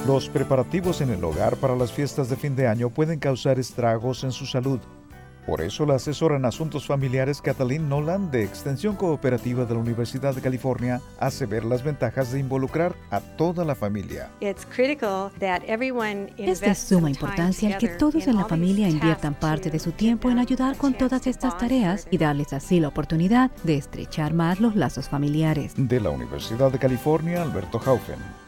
Los preparativos en el hogar para las fiestas de fin de año pueden causar estragos en su salud. Por eso, la asesora en asuntos familiares Kathleen Nolan, de Extensión Cooperativa de la Universidad de California, hace ver las ventajas de involucrar a toda la familia. Es de suma importancia el que todos en la familia inviertan parte de su tiempo en ayudar con todas estas tareas y darles así la oportunidad de estrechar más los lazos familiares. De la Universidad de California, Alberto Haufen.